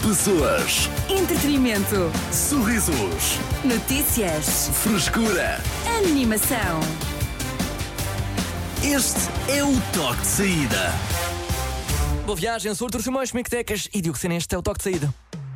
Pessoas, Entretenimento. sorrisos, Notícias. frescura. Animação. Este é o toque de saída. Boa viagem, sou Artur Simões, comigo Tecas e Diogo Sena, este é o toque de saída.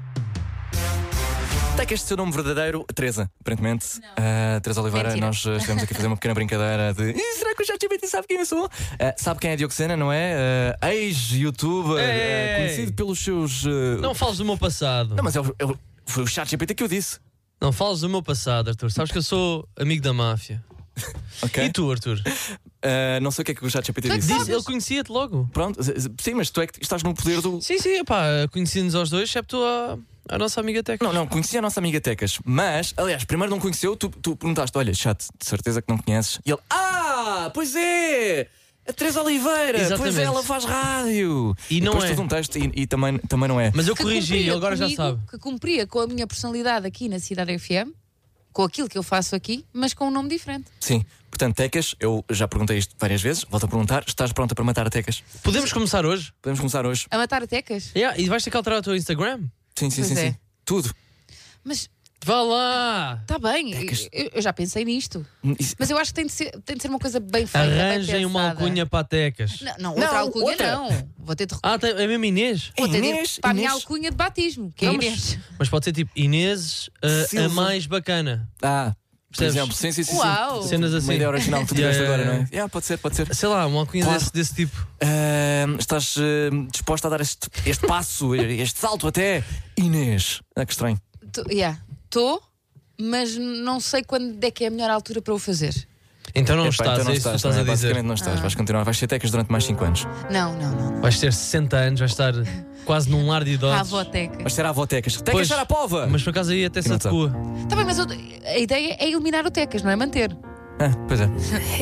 Tecas, seu nome verdadeiro, Teresa, aparentemente. Teresa Oliveira, Mentira. nós estivemos aqui a fazer uma pequena brincadeira de será que o ChatGPT sabe quem eu sou? Sabe quem é Diogo Sena, não é? Ex-youtuber, conhecido pelos seus. Não fales do meu passado. Não, mas foi o ChatGPT que eu disse. Não fales do meu passado, Arthur. Sabes que eu sou amigo da máfia. Ok? E tu, Arthur? Não sei o que é que o ChatGPT disse. Diz, ele conhecia-te logo. Pronto, sim, mas tu é que estás no poder do. Sim, pá, conheci-nos aos dois, excepto a nossa amiga Teca. Não, conhecia a nossa amiga Tecas, mas, aliás, primeiro não conheceu, tu perguntaste, olha, chat, de certeza que não conheces. E ele, pois é! A Teresa Oliveira, Exatamente. pois é, ela faz rádio. E não depois é. tudo um texto e também não é. Mas eu que corrigi, cumpria ele agora já comigo, sabe. Que cumpria com a minha personalidade aqui na Cidade FM, com aquilo que eu faço aqui, mas com um nome diferente. Sim, portanto, Tecas, eu já perguntei isto várias vezes, volto a perguntar, estás pronta para matar a Tecas? Podemos começar hoje? Podemos começar hoje? A matar a Tecas? E vais ter que alterar o teu Instagram? Sim, Pois é. tudo. Mas Vá lá! está bem, Tecas. eu já pensei nisto. Isso- Mas eu acho que tem de ser uma coisa bem feita. Arranjem bem uma pensada. alcunha para a Tecas. Não, outra alcunha outra. não. Vou ter de É mesmo Inês? vou ter de ir Inês, para a minha Inês. alcunha de batismo, que é Não, Inês. Mas pode ser tipo Inês, a Silva. mais bacana. Por Percebes? exemplo, sim. Uau! Cenas assim. Uma ideia original que tu tiveste agora, não é? Pode ser. Sei lá, uma alcunha Claro. desse tipo. Estás disposta a dar este passo, este salto até Inês? Que estranho. Estou, mas não sei quando é que é a melhor altura para o fazer. Então não Epá, estás, então não é isso que tu estás não a é? dizer. Basicamente não estás, vais continuar, vais ser Tecas durante mais 5 anos. Não. Vais ter 60 anos, vais estar quase num lar de A idosos. avoteca. Vais ser a avó Tecas. Tecas Pois, Sarapova! Mas por acaso aí até se não sabe. adequa. Tá bem, mas a ideia é eliminar o Tecas, não é manter. Pois é.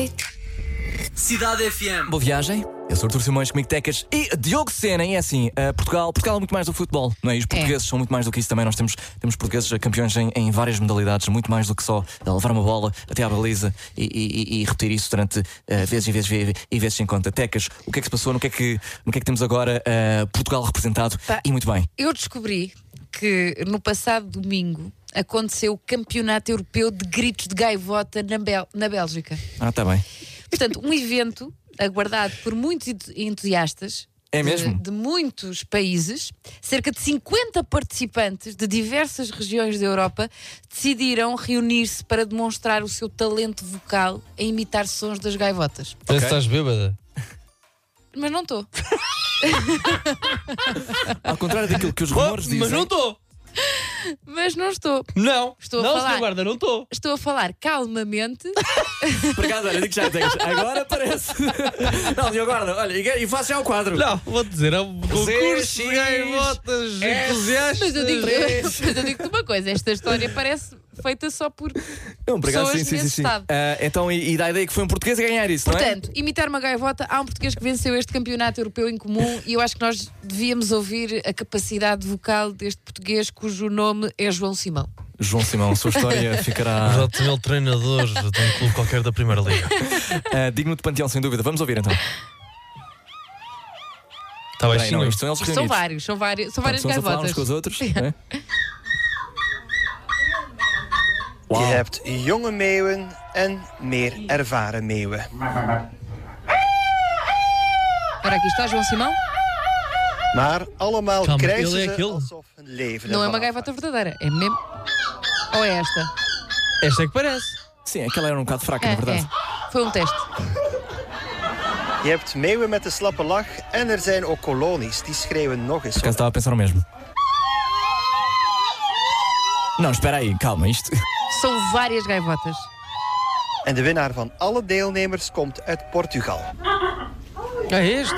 Cidade FM. Boa viagem. Eu sou Artur Simões, comigo Tecas e Diogo Sena. E é assim, Portugal é muito mais do futebol, não é? E os portugueses são muito mais do que isso também. Nós temos portugueses campeões em várias modalidades, muito mais do que só levar uma bola até à baliza e repetir isso durante vezes sem conta. Tecas, o que é que se passou? No que é que temos agora Portugal representado? Pá. E muito bem. Eu descobri que no passado domingo aconteceu o Campeonato Europeu de Gritos de Gaivota na Bélgica. Está bem. Portanto, um evento aguardado por muitos entusiastas. É mesmo? De muitos países, cerca de 50 participantes de diversas regiões da Europa decidiram reunir-se para demonstrar o seu talento vocal a imitar sons das gaivotas. Parece que estás bêbada. Mas não estou. Ao contrário daquilo que os rumores dizem. Mas não estou! Mas não estou. Não! Estou a não, falar. senhor guarda, não estou! Estou a falar calmamente. Por acaso, olha, digo já, Tecas. Agora parece. Não, Diogo, guarda, olha, e faço já o quadro. Não, vou dizer, é um concurso de gaivotas entusiastas. Mas eu digo-te uma coisa: esta história parece feita só por Não, por acaso, pessoas sim. nesse estado. Então, e dá a ideia que foi um português a ganhar isso, não é? Portanto, imitar uma gaivota, há um português que venceu este campeonato europeu em comum e eu acho que nós devíamos ouvir a capacidade vocal deste português cujo nome é João Simão. João Simão, a sua história ficará Exato, ele treinador de um clube qualquer da Primeira Liga. digno de panteão, sem dúvida. Vamos ouvir então. Está Peraí, baixinho. não, isto são eles São reunidos. vários, são várias Estamos a falar uns gaivotas. com os outros. não é? Je hebt jonge meeuwen en meer ervaren meeuwen. Ora, aqui está João Simão. Maar allemaal Calma, krijgen ele é ze aquele? alsof hun leven Não é uma ervan gaivota verdadeira, é mesmo. Ou é esta? Esta é que parece. Sim, aquela era um bocado fraca, na verdade. Foi um teste. afhangt. Je hebt meeuwen met een slappe lach en er zijn ook kolonies die schreeuwen nog eens. Por acaso estava a pensar o mesmo. Não, espera aí, calma, isto. São várias gaivotas. En de winnaar van alle deelnemers komt uit Portugal. É este.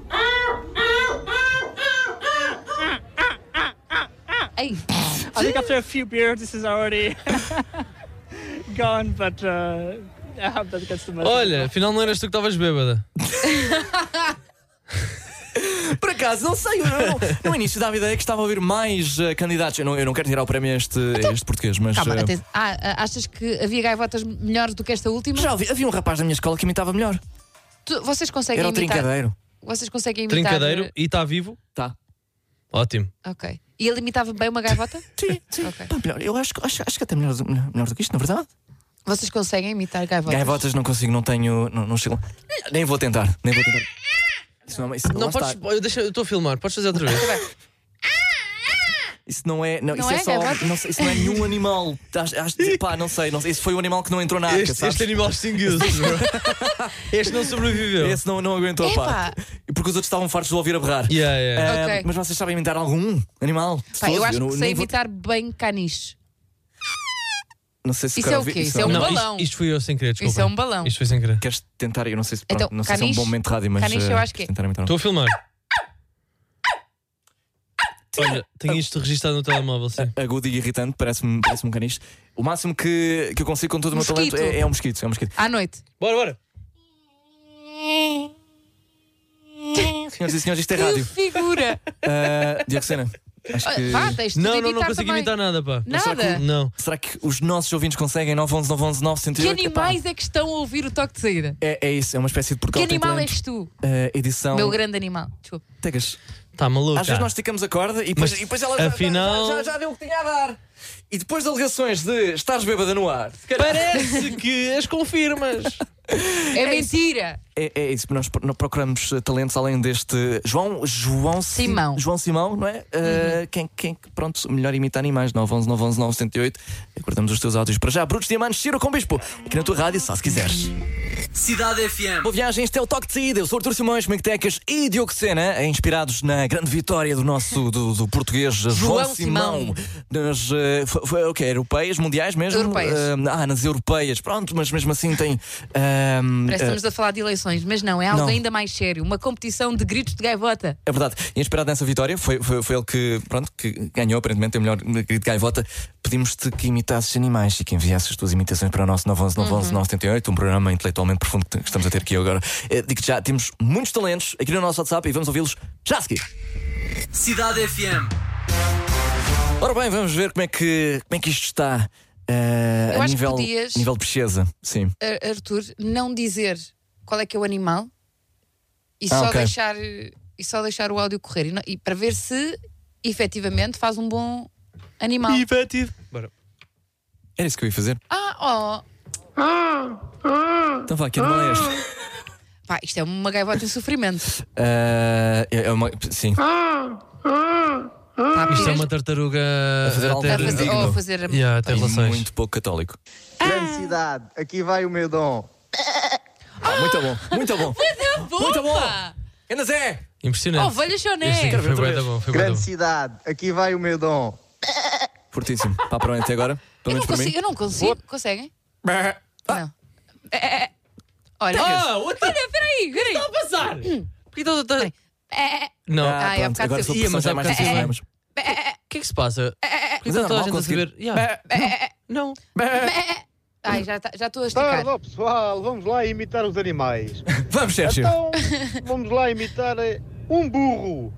Ei, I think after a few beers, this is already gone, but I hope that gets the message. Olha, afinal não eras tu que estavas bêbada. Por acaso, não sei, no início dava a ideia que estava a ouvir mais candidatos. Eu não quero tirar o prémio a este português, mas. calma, achas que havia gaivotas melhores do que esta última? Já havia um rapaz da minha escola que imitava melhor. Vocês conseguem Era o imitar? Trincadeiro. Vocês conseguem imitar? Trincadeiro e está vivo? Tá. Ótimo. Ok. E ele imitava bem uma gaivota? Sim. Ok. Pá, melhor, eu acho que até melhor do que isto, na verdade. Vocês conseguem imitar gaivotas? Gaivotas não consigo, não tenho. Não chego. Nem vou tentar. Isso não, Não lá podes. está. Eu estou a filmar, podes fazer outra vez. Isso não é. Não, Não isso é é só. gaivota? Não, isso não é nenhum animal. Pá, não sei. Esse foi o animal que não entrou na arca, sabes? Este animal extinguiu-se. Este não sobreviveu. Esse não aguentou, pá. Epá. Porque os outros estavam fartos de ouvir a berrar. Yeah. Ok. Mas vocês sabem imitar algum animal? Pá, eu acho que sei nem vou- imitar bem caniche. Não sei se Isso quero é o ouvir- quê? Isso é um Não, balão. isto fui eu sem querer, desculpa. Isso é um balão. Isto foi sem querer. Queres tentar? Eu não sei se, Então, não sei se é um caniche? bom momento de rádio, mas. Caniche eu acho que é. tentar imitar um. Estou a filmar. Olha, tenho isto registado no telemóvel, sim. Agudo e irritante, parece-me um caniche. O máximo que eu consigo com todo o meu Mosquito. talento é um mosquito. À noite. Bora. Senhoras e senhores, isto é Que rádio. figura! Diogo Sena, acho que. Vá, tens de Não imitar consigo também. imitar nada, pá. Nada? Não. Será que os nossos ouvintes conseguem? 911 911 Que 908? animais é que estão a ouvir o toque de saída? É isso, é uma espécie de Que Portugal Tem animal Talento. és tu? Edição. Meu grande animal. Desculpa. Tegas. Está maluco. Às vezes nós esticamos a corda e depois ela afinal- já deu o que tinha a dar. E depois de alegações de estares bêbada no ar. Parece que as confirmas. É mentira! É isso, nós procuramos talentos além deste João Simão. João Simão, não é? Quem pronto, melhor imita animais. 911 978. Aguardamos os teus áudios para já. Brutos Diamantes, Ciro com Bispo. Aqui na tua rádio, só se quiseres. Cidade FM. Boa viagem, este é o Toque de Saída. Eu sou Artur Simões, Mick Tecas e Diogo Sena, inspirados na grande vitória do nosso do português João Simão. Nas foi o quê? Europeias, mundiais mesmo? Europeias. Nas europeias, pronto, mas mesmo assim tem. Parece que estamos a falar de eleições, mas não, é algo Não. ainda mais sério. Uma competição de gritos de gaivota. É verdade, e inspirado nessa vitória, foi ele que ganhou, aparentemente, o melhor grito de gaivota. Pedimos-te que imitasses animais e que enviasses as tuas imitações para o nosso 911 978, um programa intelectualmente profundo que estamos a ter aqui agora. Digo-te já, temos muitos talentos aqui no nosso WhatsApp e vamos ouvi-los já a seguir. Cidade FM. Ora bem, vamos ver como é que isto está Eu a acho que nível, podias- nível de pesquisa. Sim. Arthur, não dizer qual é que é o animal e Ah, só ok. deixar o áudio correr e para ver se efetivamente faz um bom animal. Efetivo. Bora. Era isso que eu ia fazer. Então vá, que animal é este? Pá, isto é uma gaivota em sofrimento. Sim. Pá, Isto é piras- uma tartaruga A fazer algo a fazer, digno. ou a fazer Yeah, a ter relações. Muito pouco católico. Grande cidade, aqui vai o meu dom. Muito bom, muito bom. Muito bom. Pá! Ana Zé! Impressionante. Ovelha choné! Este aqui Quero ver foi outra bué da bom. Foi bué da Grande bom. cidade, aqui vai o meu dom. Fortíssimo. Pá, para onde até agora? Pelo menos para mim. Eu não consigo. Conseguem? Não. Olha, peraí. Está a passar? Porquê está a... Não. Ai, há pronto, bocado agora eu- sou Ia, mas já é mais porque- difícil, O que é que se passa? Porquê Mas é está toda a normal gente a conseguir. saber? Yeah. Não. Ai, já estou a esticar. Tarde, pessoal, vamos lá imitar os animais. Vamos, Sérgio. Então, vamos lá imitar um burro.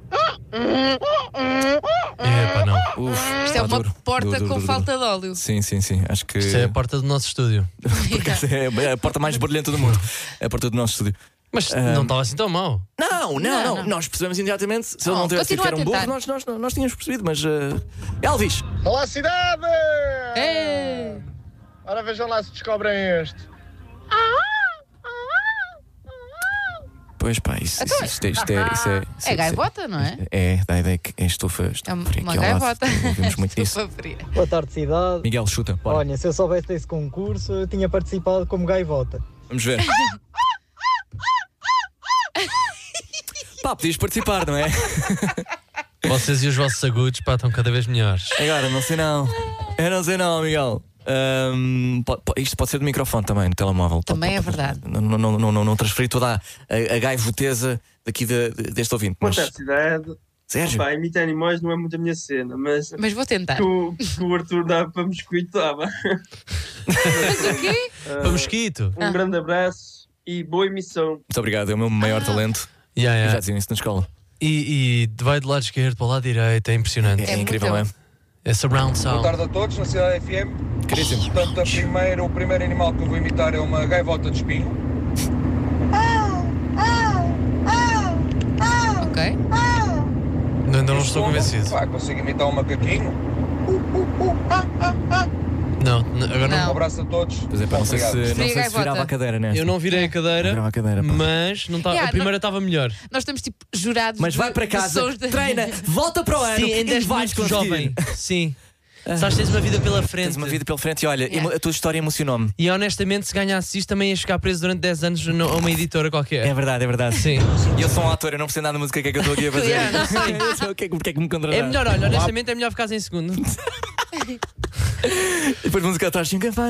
Pá, não. Isto é uma porta com falta de óleo. Sim. Acho que Isto é a porta do nosso estúdio. é a porta mais barulhenta do mundo. É a porta do nosso estúdio. Mas não estava assim tão mal. Não. Nós percebemos imediatamente. Se ele não tivesse dito que era um continua a burro, nós tínhamos percebido, mas. Elvis! Olá, cidade! É. Ora, vejam lá se descobrem este. Pois pá, isto é. É gaivota, não é? Dá a ideia que é estufa É uma fria aqui ao lado. gaivota. Ouvimos muito disso. Estufa fria. Boa tarde, cidade. Miguel, chuta. Bora. Olha, se eu soubesse desse concurso, eu tinha participado como gaivota. Vamos ver. Pá, podias participar, não é? Vocês e os vossos agudos, pá, estão cada vez melhores. Agora, não sei não. Eu não sei não, Miguel. Isto pode ser do microfone também, no telemóvel. Também é verdade. Não transferi toda a gaivoteza daqui deste ouvinte. Boa Mas, tarde, cidade. Sérgio, Pá, imitar animais não é muito a minha cena, mas Mas vou tentar. que o Arthur dá para mosquito dava. Mas o quê? Para mosquito. Um grande abraço e boa emissão. muito obrigado. É o meu maior talento. Yeah, Eu já yeah. dizia isso na escola. E vai do lado esquerdo para o lado direito, é impressionante. É muito incrível, não é? bom. É surround Boa sound. tarde a todos, na Cidade FM. Caríssimo. Portanto, o primeiro animal que eu vou imitar é uma gaivota de espinho. Ok. ainda não estou convencido. Consigo imitar um macaquinho? Não, agora não. Um abraço a todos. Pois é, pá, não sei se virava a cadeira, né? Eu não virei a cadeira, mas não tá, a primeira estava melhor. Nós estamos tipo jurados. Mas vai para casa, treina, volta para o ano. Sim, ainda és muito jovem. Sim. Sabes, tens uma vida pela frente. Tens uma vida pela frente e olha, a tua história emocionou-me. E honestamente, se ganhasses isto, também ias ficar preso durante 10 anos a uma editora qualquer. É verdade, é verdade. Sim. E eu sou um ator, eu não percebo nada da música que é que eu estou aqui a fazer. Eu sei o que é que me contratar. É melhor, olha, honestamente é melhor ficares em segundo. E depois a música atrás.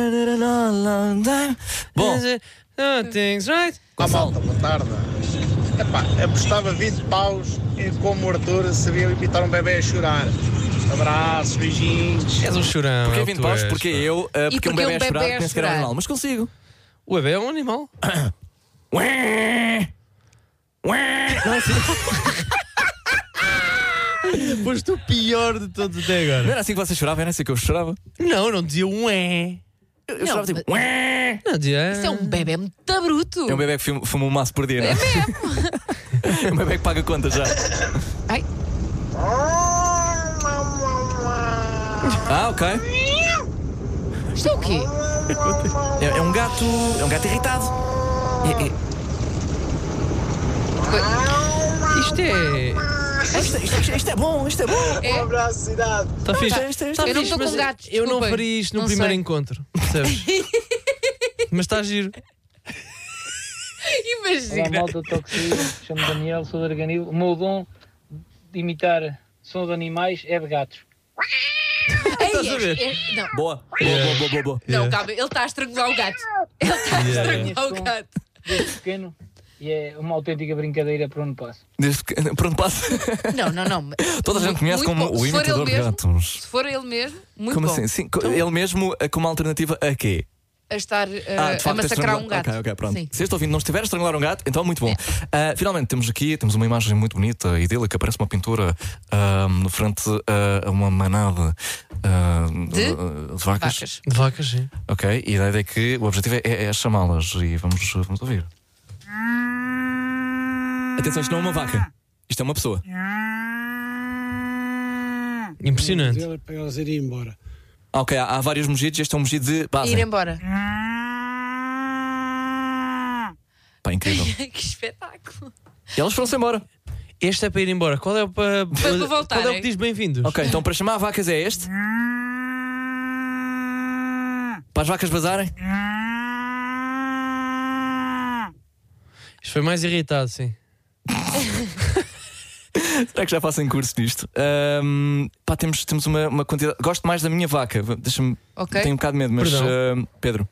Bom. Things right. Malta, boa tarde. Epá, apostava 20 paus em como o Arthur sabia imitar um bebê a chorar. Abraços, beijinhos. És um chorão. Porquê 20 paus? Porque eu, porque um bebê a chorar, a penso que era animal. Mas consigo. O bebê é um animal. Não é assim. Foste o pior de todos até agora. Não era assim que você chorava, era assim que eu chorava. Não dizia um é. Eu chorava tipo. Não dizia. Isso é um bebê muito bruto. É um bebê que fuma um maço por dia, não é? É um bebê que paga contas já. Ai. Ah, ok. Isto é o quê? É um gato irritado. Isto é bom, isto é bom. Um abraço, cidade. Está fixe. Eu não estou com gatos. Eu não faria isto no primeiro encontro. Percebes? Mas está giro. Imagina. Olá, malta, chamo-me Daniel, sou de Arganil. O meu dom de imitar som de animais é de gatos. Estás a ver? Não. Boa. Não, calma, ele está a estrangular o gato. Ele está a estrangular o gato. Desde pequeno, e é uma autêntica brincadeira por onde passo. Por onde passa? Não. Toda a gente conhece como bom. o imitador de gatos. Se for ele mesmo, muito como bom. Assim? Sim, ele mesmo como alternativa a quê? A estar a massacrar um gato. Ok, pronto. Sim. Se este ouvinte não estiver a estrangular um gato, então muito bom. Finalmente temos uma imagem muito bonita, idílica, parece uma pintura no frente a uma manada de vacas. De vacas, sim. Ok, e a ideia é que o objetivo é chamá-las e vamos ouvir. Atenção, isto não é uma vaca, isto é uma pessoa. Impressionante. Para elas irem embora. Ok, há vários mugidos, este é um mugido de base. Ir embora. Pá, incrível. Que espetáculo. E elas foram-se embora. Este é para ir embora. Qual é o para voltar? Qual é o que diz bem-vindos? Ok, então para chamar vacas é este. Para as vacas vazarem. Isto foi mais irritado, sim. Será que já faço em curso disto? Pá, temos uma quantidade. Gosto mais da minha vaca. Deixa-me. Okay. Tenho um bocado de medo, mas Pedro.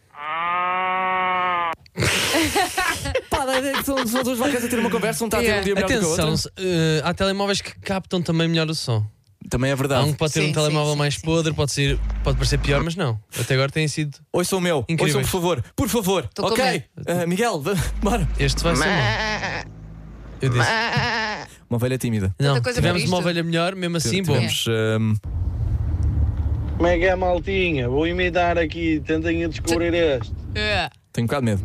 Pá, são duas vacas a ter uma conversa, um está a ter um dia melhor do que o outro. Atenção, há telemóveis que captam também melhor o som. Também é verdade. Há um que pode ter um telemóvel mais podre, pode parecer pior, mas não. Até agora tem sido. Ouçam o meu. Ouçam, por favor. Tô ok. Miguel, bora. Este vai ser bom. Eu disse. Uma ovelha tímida. Não, tivemos uma ovelha melhor, mesmo assim, bom. Como é que é, maltinha? Vou imitar aqui, tentem descobrir este. Tenho um bocado de medo.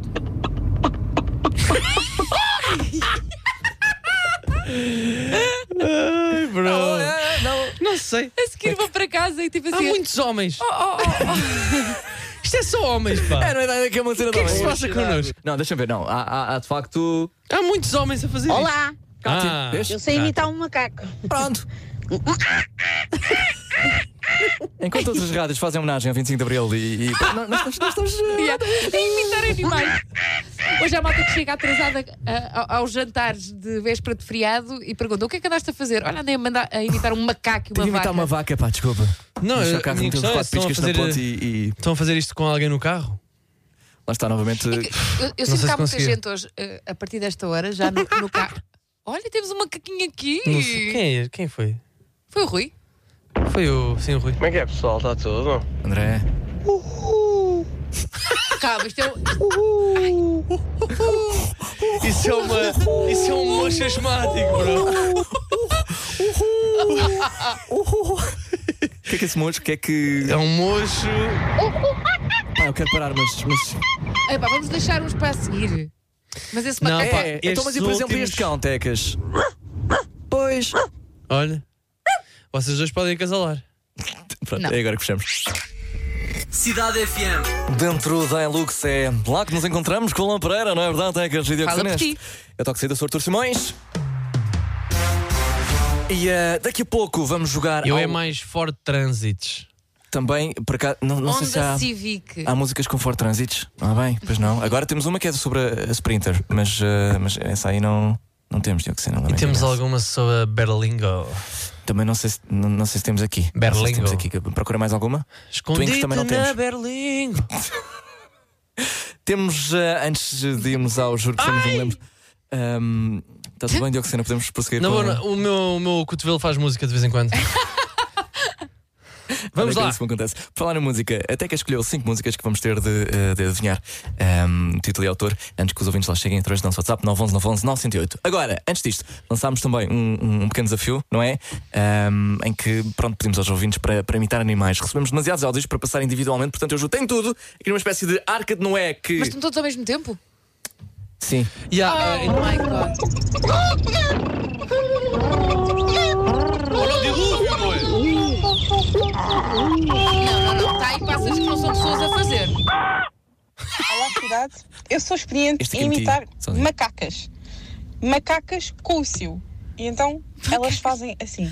Ai, bro. Não sei. A seguir vou para casa e tipo assim. Há muitos homens. Isto é só homens, pá. Não é nada que é uma cena de homens. O que é que se passa connosco? Não, deixa-me ver, não. Há de facto. Há muitos homens a fazer Olá. isto. Eu sei imitar um macaco. Pronto. Enquanto outras rádios fazem homenagem ao 25 de Abril nós estamos a imitar animais. Hoje há malta que chega atrasada aos jantares de véspera de feriado e pergunta: o que é que andaste a fazer? Olha, andei a imitar um macaco e uma vaca. imitar uma vaca, pá, desculpa. Não, estão a fazer isto com alguém no carro? Lá está novamente. Eu sinto que há muita gente hoje, a partir desta hora, já no carro. Olha, temos um macaquinho aqui. Não sei. Quem foi? Foi o Rui. Foi o Rui. Como é que é, pessoal? Está tudo? André. Calma, isto é Isso é um mocho asmático, bro. O que é esse mocho? Que é que. É um mocho. Eu quero parar, mas... Epá, vamos deixar uns para a seguir. Mas esse não, macaco. Então, mas e por exemplo, este cão, Tecas? Pois. Olha, vocês dois podem acasalar. Pronto, Não. é agora que fechamos. Cidade FM. Dentro da Lux é lá que nos encontramos com o Lão Pereira, não é verdade, Tecas? Fala por ti. Eu toco saída, sou Artur Simões. E daqui a pouco vamos jogar. Eu é mais Ford Transits. Também, para cá, não sei se Honda há. Civic. Há músicas com Ford Transits? Ah, bem, pois não. Agora temos uma que é sobre a Sprinter, mas essa aí não temos, Diogo Sena. E temos alguma sobre a Berlingo. Também não sei se temos aqui. Berlingo. Não sei se temos aqui. Procura mais alguma? Escondido também não na temos. Berlingo. Temos, antes de irmos ao Juro que Somos, não me lembro. Está tudo bem, Diogo Sena? Podemos prosseguir Não, com... o meu cotovelo faz música de vez em quando. Vamos lá. Isso me acontece. Por falar em música, até que escolheu 5 músicas que vamos ter de adivinhar título e autor antes que os ouvintes lá cheguem através do nosso WhatsApp 911-911-908. Agora, antes disto, lançámos também um pequeno desafio, não é? Em que, pronto, pedimos aos ouvintes para imitar animais. Recebemos demasiados áudios para passar individualmente, portanto eu tenho tudo aqui numa espécie de arca de Noé que... Mas estão todos ao mesmo tempo? Sim. Oh my God. Olha o dilúvio, não é? Não. Está aí pássaros que não são pessoas a fazer. Olá, cidade. Eu sou experiente em imitar macacas. Macacas com o cio. E então elas fazem assim.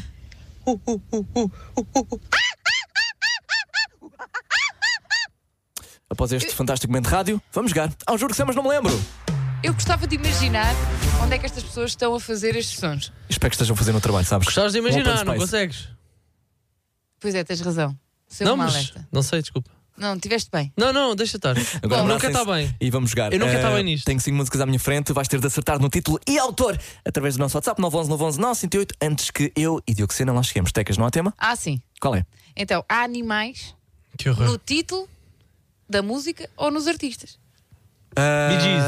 Após este fantástico momento de rádio, vamos jogar. Ao Juro que Somos, não me lembro. Eu gostava de imaginar onde é que estas pessoas estão a fazer estes sons. Espero que estejam fazendo o trabalho, sabes? Gostavas de Um open imaginar, não space. consegues? Pois é, tens razão. Sou Não, mal mas esta. não sei, desculpa. Não, tiveste bem. Não, deixa estar. Agora Nunca abracem-se está bem. E vamos jogar. Eu nunca estava bem nisto. Tenho 5 músicas à minha frente. Vais ter de acertar no título e autor através do nosso WhatsApp 911-911-908 antes que eu e Diogo Sena lá cheguemos. Tecas, não há tema? Ah, sim. Qual é? Então, há animais Que horror. no título da música ou nos artistas? Bee Gees.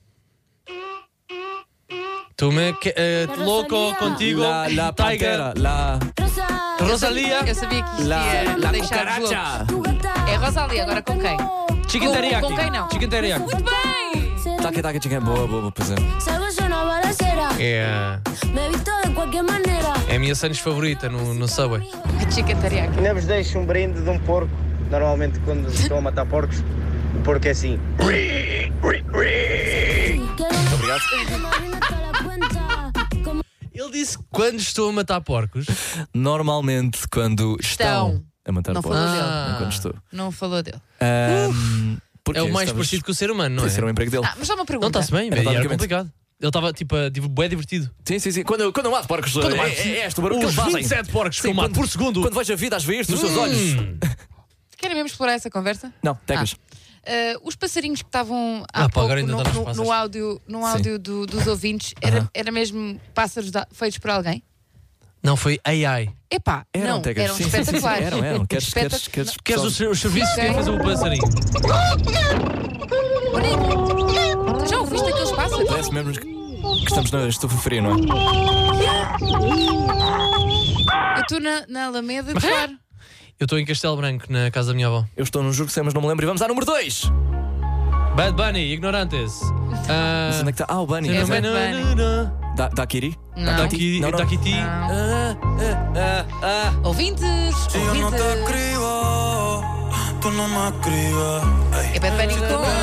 Tu me louco contigo. La Pantera. La Rosalía. Eu sabia que isto ia La deixar os Cucaracha. loucos. É Rosalía, agora com quem? Chicken Com teriyaki. quem não? Chicken teriyaki. Muito bem! Taca, chicken. Boa, pois é. É a minha sandes favorita no Subway. A chicken teriyaki. Ainda vos deixo um brinde de um porco. Normalmente, quando estão a matar porcos, o porco é assim. Muito obrigado. Ele disse quando estou a matar porcos. Normalmente, quando estão a matar Não porcos. falou dele. Não quando estou. Não falou dele. Porque É o mais estavas- parecido com o ser humano, não é? Podia ser um emprego dele. Ah, mas só uma Não, pergunta. está-se bem, Era era basicamente. complicado. Ele estava tipo bué divertido. Sim. Quando eu mato porcos, Quando mato- é este o barulho que Os eles fazem. 27 porcos que Sim, eu mato quando- por segundo. Quando vejo a vida às vezes nos seus olhos. Querem mesmo explorar essa conversa? Não, Tecas. Os passarinhos que estavam há pá, pouco agora ainda dá nos pássaros. no áudio dos ouvintes, era mesmo pássaros feitos por alguém? Não, foi AI. Epá, Eram, não, Tecas. eram Sim, espetaculares. Eram. Queres Queres os serviços que Ok. ia fazer o passarinho? Bonito. Já ouviste aqueles pássaros? Parece mesmo que estamos na estufa fria, não é? Eu estou na Alameda, claro. Eu estou em Castelo Branco, na casa da minha avó. Eu estou no Juro que Sei, mas não me lembro. E vamos ao número 2. Bad Bunny, Ignorantes. Mas onde é que está? O Bunny. É Pois é. Bad Bunny. Daquiri? Não. Daquiti? Não. Daquiti. Ouvintes. É Bad Bunny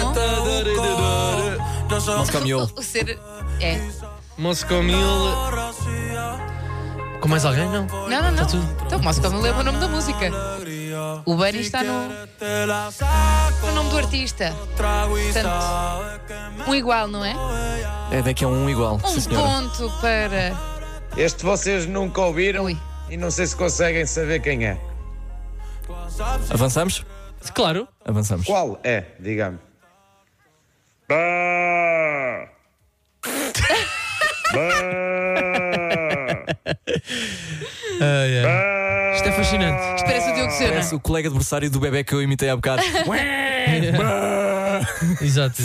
Moscow Mule. o ser... É. Moscow Mule. Com mais alguém? Não. Não. Então, Moscow Mule é o nome da música. O Bunny está no nome do artista. Portanto, um igual, não é? É daqui a um igual. Sim, Um senhora. ponto para... Este vocês nunca ouviram Ui. e não sei se conseguem saber quem é. Avançamos? Claro. Avançamos. Qual é, diga-me? Isto é fascinante. Isto parece o Diogo Sena. Parece o colega de berçário do bebê que eu imitei há bocado. Exato.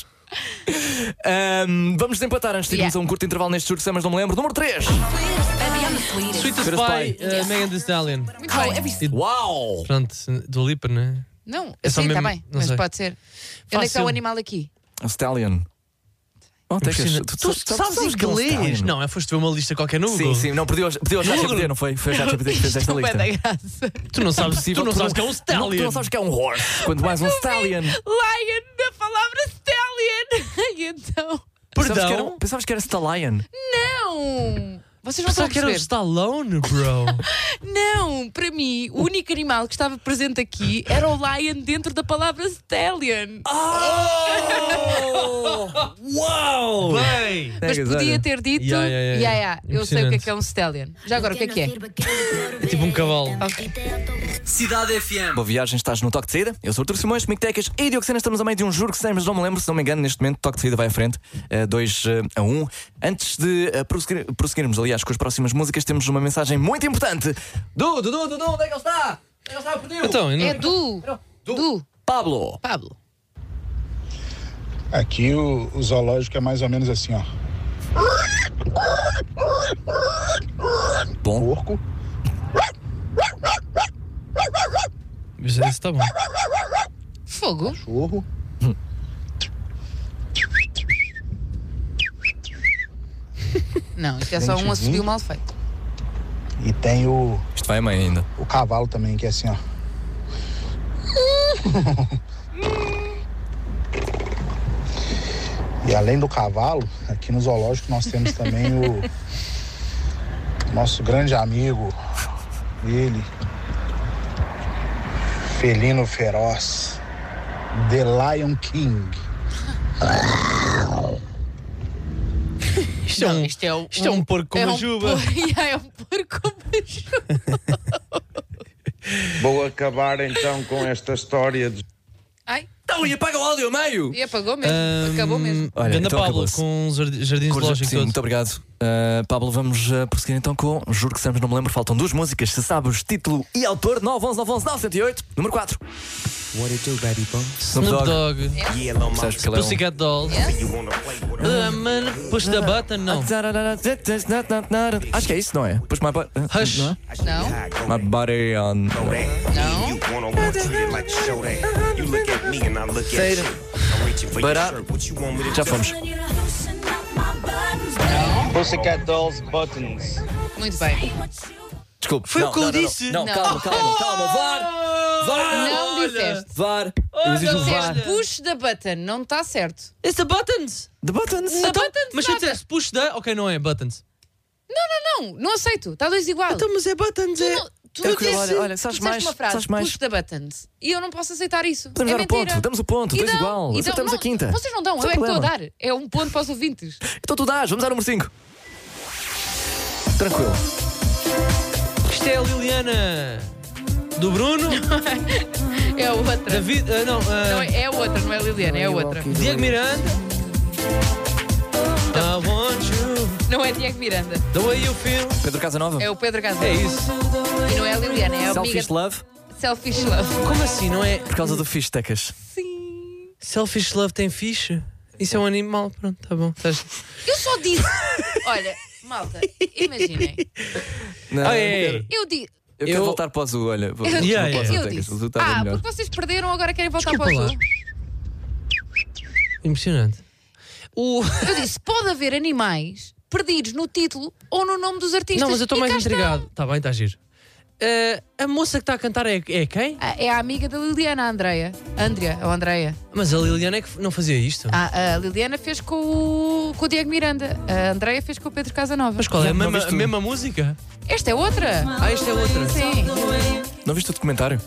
Vamos desempatar antes de irmos a um curto intervalo neste Juro que Sei, mas não me lembro. Número 3. Sweet as Spy. Pie, Megan Thee Stallion. Muito bem. Uau! Pronto, do Lipa, não é? Não, É só sim, está mesmo- bem. não Mas sei. pode ser. Onde é que está o Fácil. animal aqui? A Stallion. Oh, Tecas, Tu sabes inglês? Não, foste ver uma lista qualquer no Google. Sim, não, pediu ao ChatGPT, não foi? Foi o ChatGPT que fez esta lista. Tu não sabes que é um stallion. Tu não sabes que é um horse, quanto mais um stallion. Lion, na palavra stallion. E então... Perdão? Pensavas que era stallion? Não! Vocês não estão a perceber. Que era o Stallone, bro. Não, para mim, o único animal que estava presente aqui era o lion dentro da palavra stallion. Uau! Bem! Mas podia ter dito, eu sei o que é um stallion. Já agora, o que é? É tipo um cavalo. Okay. Cidade FM. Boa viagem, estás no Toque de Saída. Eu sou o Artur Simões, comigo Tecas e Diogo Sena. Estamos a meio de um juro que sei, mas não me lembro, se não me engano, neste momento o Toque de Saída vai à frente, 2-1. Antes de prosseguirmos, aliás, com as próximas músicas, temos uma mensagem muito importante. Dudu, onde é que ele está? Onde é que ele está? Perdeu? Então, é Du. Pablo. Aqui o zoológico é mais ou menos assim, ó. Bom. Porco. Isso tá bom. Fogo. Cachorro. Não, isto é só um assobio mal feito. E tem o... Isto vai a mãe ainda. O cavalo também, que é assim, ó. E além do cavalo, aqui no zoológico nós temos também o nosso grande amigo, ele, felino feroz, The Lion King. Isto é um porco com uma juba. É um porco com uma juba. Vou acabar então com esta história de... Ai. Então, e apaga o áudio a meio! E apagou mesmo, acabou mesmo. Olha, Ganda então Pablo com os jardins zoológicos. Sim, muito obrigado. Pablo, vamos prosseguir então com Juro que sempre não me lembro. Faltam duas músicas. Se sabes título e autor, 911-911-908, número 4. What it do, baby boy? Snoop Dogg. Sabes que ele é Pussycat Dolls. Push the button, não. Acho que é isso, não é? Push my button. Hush. Não. My body on. Não. Já fomos. Pussycat Dolls Buttons. Muito bem. Desculpe. Foi o que eu disse. Não, calma. VAR! Não disseste. VAR! Eu exijo VAR. Push the button, não está certo. It's the buttons. The buttons. The buttons. Mas se eu dissesse push the... Ok, não é buttons. Não aceito. Está dois igual. Então, mas é buttons, Tu disseste, olha, sabes mais, uma frase, sabes mais. Push the buttons. E eu não posso aceitar isso. Podemos dar o ponto, damos o ponto, dois igual. Então, Acertamos a quinta. Vocês não dão, eu é que estou a dar. É um ponto para os ouvintes. Então tu dás, vamos dar o número 5. Tranquilo. Isto é a Liliana do Bruno. É a outra. David, não, é a outra, não é a Liliana, é a outra. Diego Miranda. I want you. Não é Diego Miranda. The way you feel. Pedro Casanova. É o Pedro Casanova. É isso. E não é a Liliana, é a Selfish amiga... Love. Selfish Love. Como assim, não é? Por causa do fish, Tecas. Sim. Selfish Love tem fish? Isso é um animal, pronto, tá bom. Eu só disse... Olha, malta, imaginem. Não, Eu disse... Eu quero voltar para o azul, olha. Eu disse. Porque vocês perderam, agora querem voltar para o azul. Impressionante. Eu disse, pode haver animais perdidos no título ou no nome dos artistas. Não, mas eu estou mais intrigado. Está bem, está giro. A moça que está a cantar é quem? É a amiga da Liliana, a Andreia. Andreia. Mas a Liliana é que não fazia isto? A Liliana fez com o Diego Miranda. A Andreia fez com o Pedro Casanova. Mas qual é? A mesma música? Esta é outra. Esta é outra. Sim. Não viste o documentário?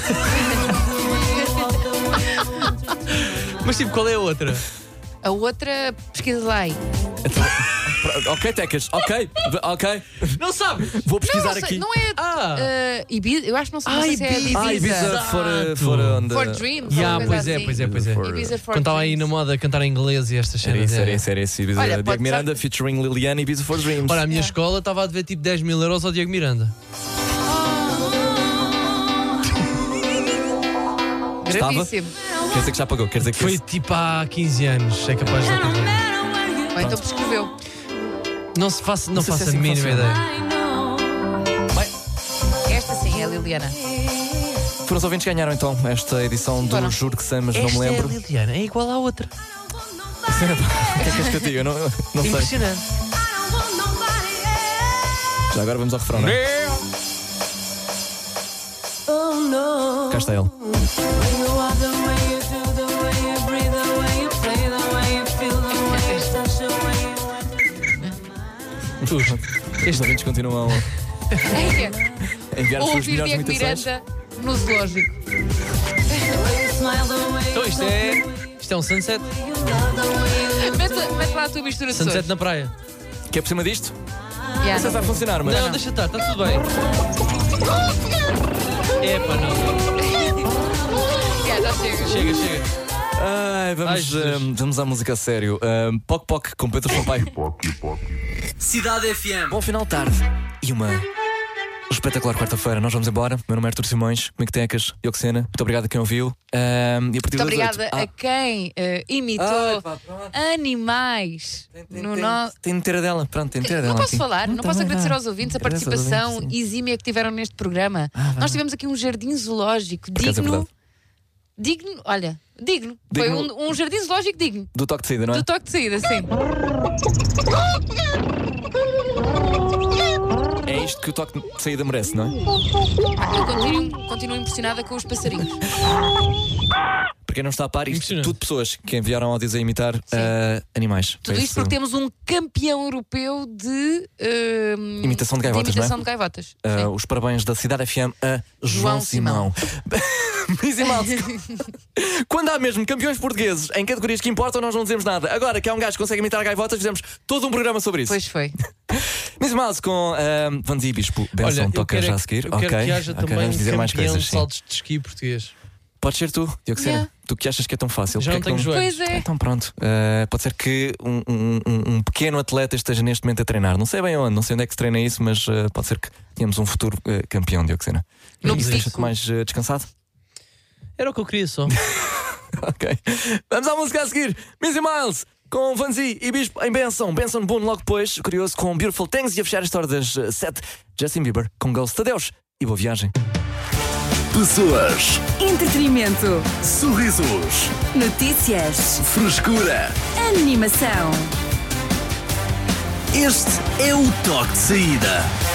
Mas tipo, qual é a outra? A outra, pesquisa lá aí. Ok, Tecas, ok. Não sabe? Vou pesquisar aqui. Não é Ibiza, eu acho que não sei se é Ibiza. Ibiza for Dreams. Pois é. Ibiza for Quando estava aí na moda a cantar em inglês e estas cenas. Era isso. Ibiza. Diego Miranda featuring Liliana e Ibiza for Dreams. Ora, a minha escola estava a dever tipo 10 mil euros ao Diego Miranda. Gravíssimo. Quer dizer que já pagou? Quer dizer que foi tipo há 15 anos, é capaz de Ou então prescreveu. Não faço a mínima ideia. Esta sim é a Liliana. Foram os ouvintes que ganharam então esta edição do Juro que Sei, mas não me lembro. Esta é a Liliana, é igual à outra. Dioxena, o que é que és que eu digo? Eu não sei. Impressionante. Já agora vamos ao refrão, não é? Cá está ele. Estes ouvintes continuam a enviar as suas Ouvir melhores Diego imitações. Miranda no zoológico. Então isto é um sunset. Mete lá a tua mistura de Sunset sons. na praia. Que é por cima disto? Yeah. Não sei se vai funcionar, mas. Não, deixa estar, está tudo bem. Epá, não. Yeah, já chega. Chega. Ai, vamos à música a sério. Poc Poc com Pedro Sampaio. Cidade FM. Bom final de tarde. E uma espetacular quarta-feira. Nós vamos embora. Meu nome é Artur Simões, comigo Tecas, Dioxena. Muito obrigado a quem ouviu. E a partir Muito das obrigada 8. a quem imitou animais no nosso. Tem inteira dela. Pronto, tem inteira dela. Não posso aqui. falar, não posso agradecer aos ouvintes a Agradeço aos participação ouvintes, sim. exímia que tiveram neste programa. Nós tivemos aqui um jardim zoológico Por acaso é digno. verdade. Digno, olha, digno. Foi Digno. um jardim zoológico digno. Do toque de saída, não é? Do toque de saída, sim. É isto que o toque de saída merece, não é? Eu continuo impressionada com os passarinhos. Para quem não está a par, isto tudo pessoas que enviaram áudios a imitar animais. Tudo isto porque temos um campeão europeu de imitação de gaivotas, imitação não é? de gaivotas. Os parabéns da Cidade FM a João Simão. Easy Mouse. Quando há mesmo campeões portugueses em categorias que importam, nós não dizemos nada. Agora que há um gajo que consegue imitar gaivotas, fizemos todo um programa sobre isso. Pois foi. Easy Mouse com Vanzi e Bispo. Benção toca já a seguir. Eu quero que haja também vamos dizer um mais campeão coisas. de Sim. saltos de esqui português. Pode ser tu, Dioxena. Yeah. Tu que achas que é tão fácil. Já Porque não é que tenho joelhos. Pois é. Então pronto, pode ser que um pequeno atleta esteja neste momento a treinar. Não sei bem onde, não sei onde é que se treina isso, mas pode ser que tenhamos um futuro campeão, Dioxena. No Isso pico. deixa-te mais descansado? Era o que eu queria só. Ok. Vamos à música a seguir. Missy Miles com Vanzi e Bispo em Benson. Benson Boone logo depois. Curioso com Beautiful Things e a fechar a história das 7. Justin Bieber com Ghost. Adeus e boa viagem. Pessoas, Entretenimento. sorrisos, Notícias. frescura. Animação. Este é o toque de saída.